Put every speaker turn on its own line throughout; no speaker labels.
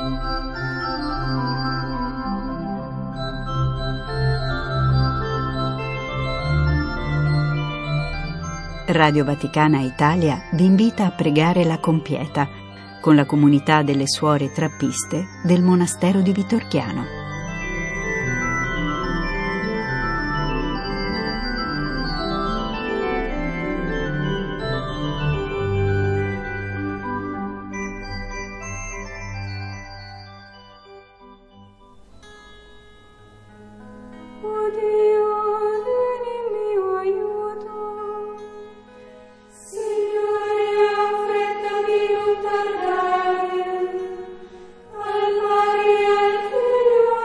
Radio Vaticana Italia vi invita a pregare la Compieta con la comunità delle suore trappiste del monastero di Vitorchiano.
Al Maria, al Figlio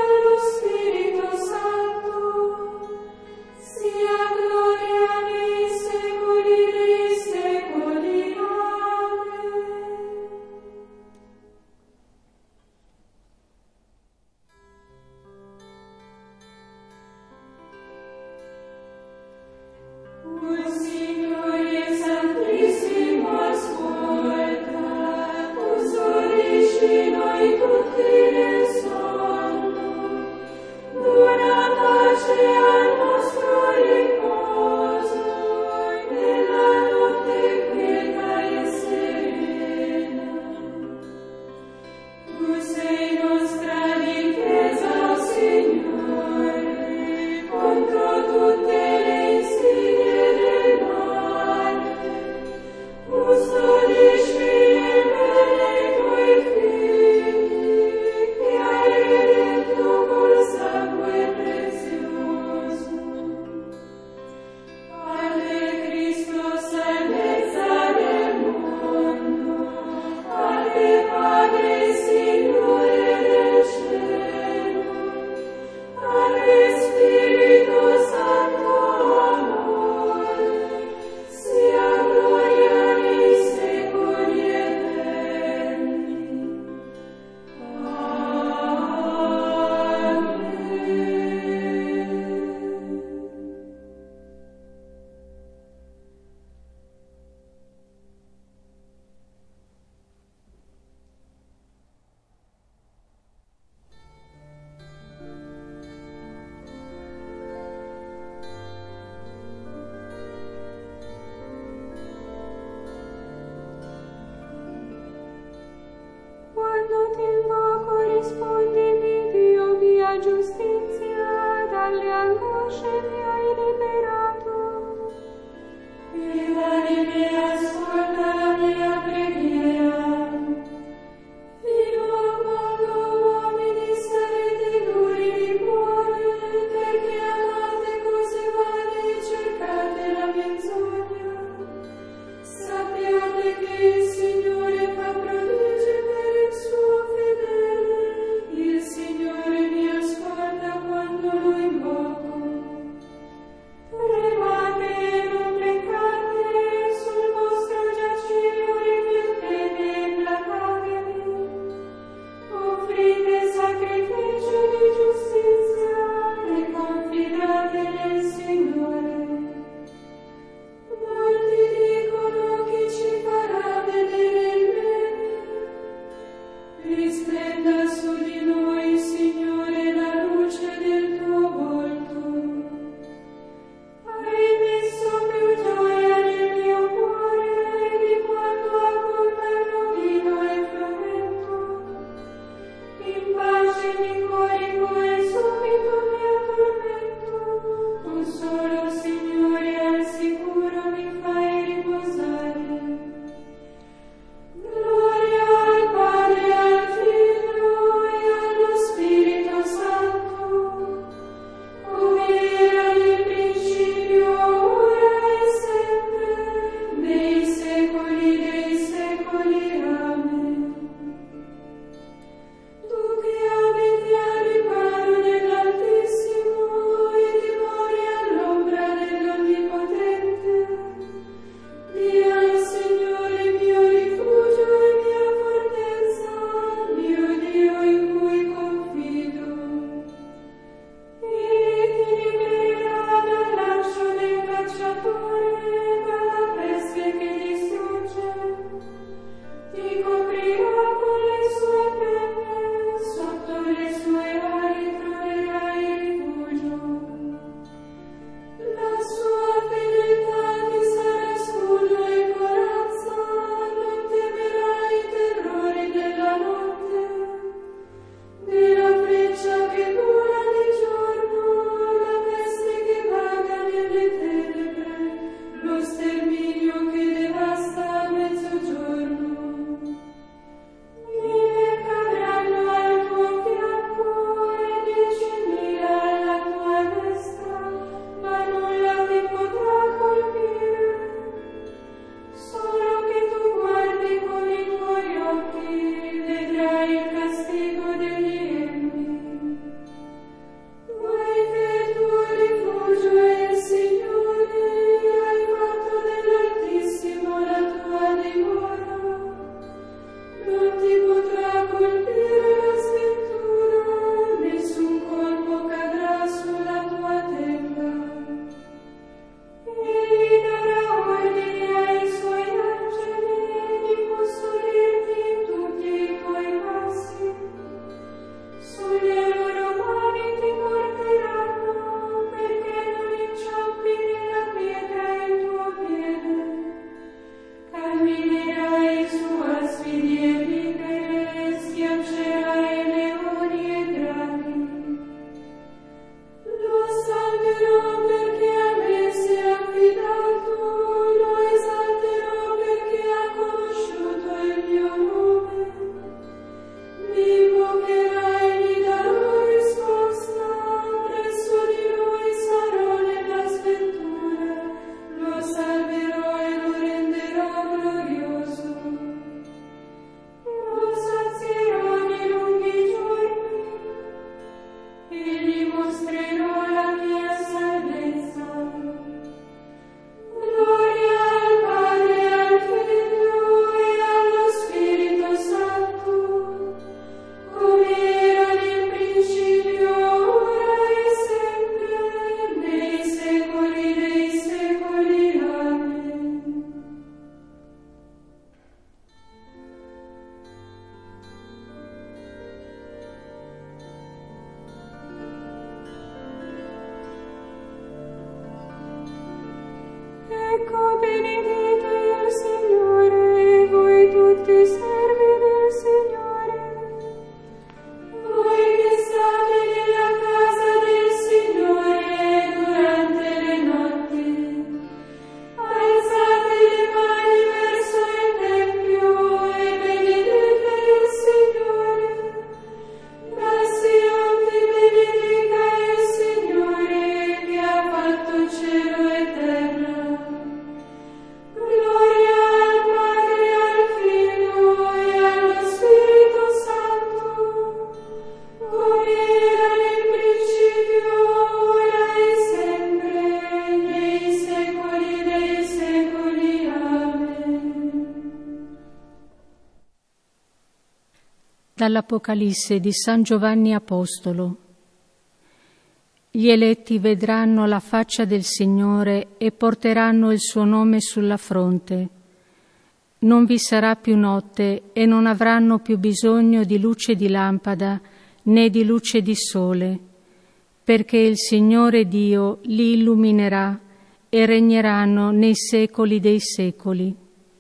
Dall'Apocalisse di San Giovanni Apostolo. Gli eletti vedranno la faccia del Signore e porteranno il suo nome sulla fronte. Non vi sarà più notte e non avranno più bisogno di luce di lampada né di luce di sole, perché il Signore Dio li illuminerà e regneranno nei secoli dei secoli.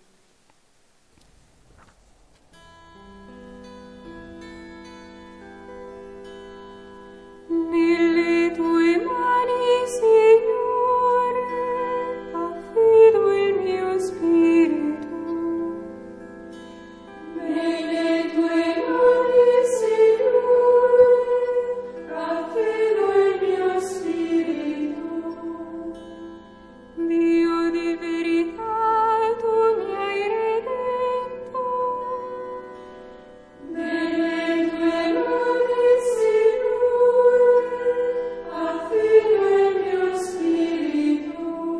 Nelle tue mani, Signore, affido il mio spirito. Nelle tue mani, Signore, affido il mio spirito. Dio di verità, tu mi hai redento. Nelle tue mani, Signore, affido il mio spirito.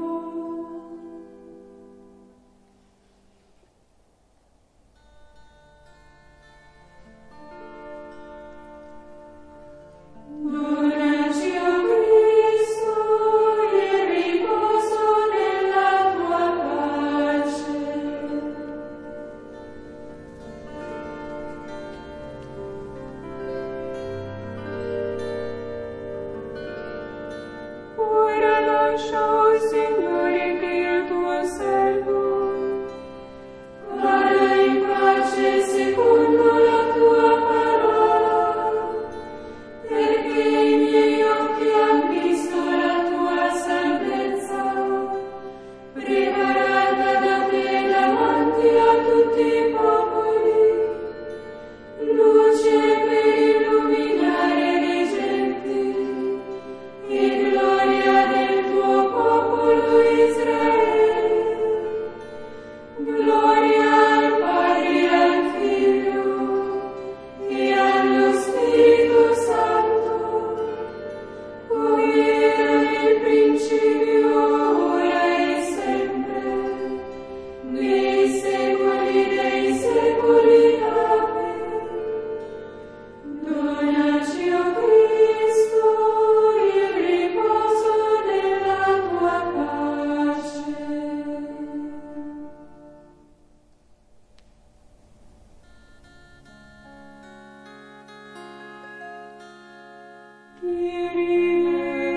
Donaci, o Cristo, il riposo nella tua pace. Ora lascia, o Signore, che il tuo servo vada in pace secondo la tua parola, perché i miei occhi han visto la tua salvezza, preparata da te davanti a tutti i popoli, luce per illuminare le genti e gloria del tuo popolo Israele. Gloria al Padre e al Figlio e allo Spirito Santo, come era nel principio, ora e sempre, nei secoli dei secoli. Amen. Donaci, o Cristo, il riposo nella tua pace. Kyrie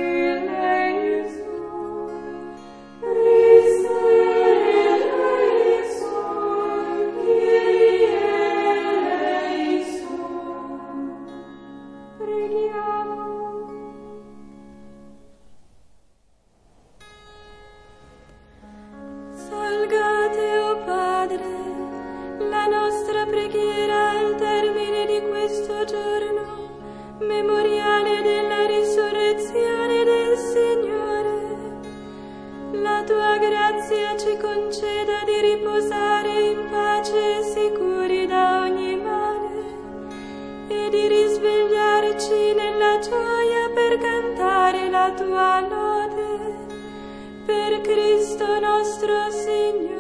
eleison, Christe eleison, Kyrie eleison. Preghiamo. Salgate, o Padre, la nostra preghiera al termine di questo giorno, memoriale della risurrezione del Signore. La tua grazia ci conceda di riposare in pace e sicuri da ogni male e di risvegliarci nella gioia per cantare la tua lode. Per Cristo nostro Signore.